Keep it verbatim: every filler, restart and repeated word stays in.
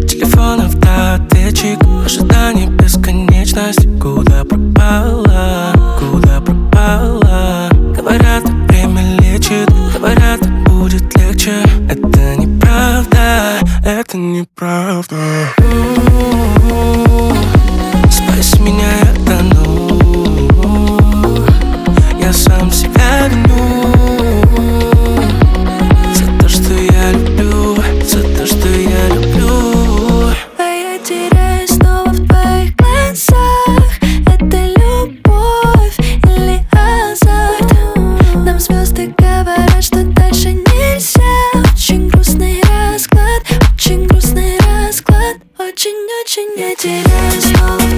телефон автоответчик, ожидание бесконечности. Куда пропала, куда пропала? Говорят, время лечит, говорят, будет легче. Это неправда, это неправда. Спаси меня, я тону. Я сам себя виню за то, что я люблю, за то, что я люблю. А я теряюсь снова в твоих глазах. Это любовь или азарт? Нам звезды говорят, что дальше нельзя. Очень грустный расклад, очень грустный расклад. Очень-очень я теряюсь снова.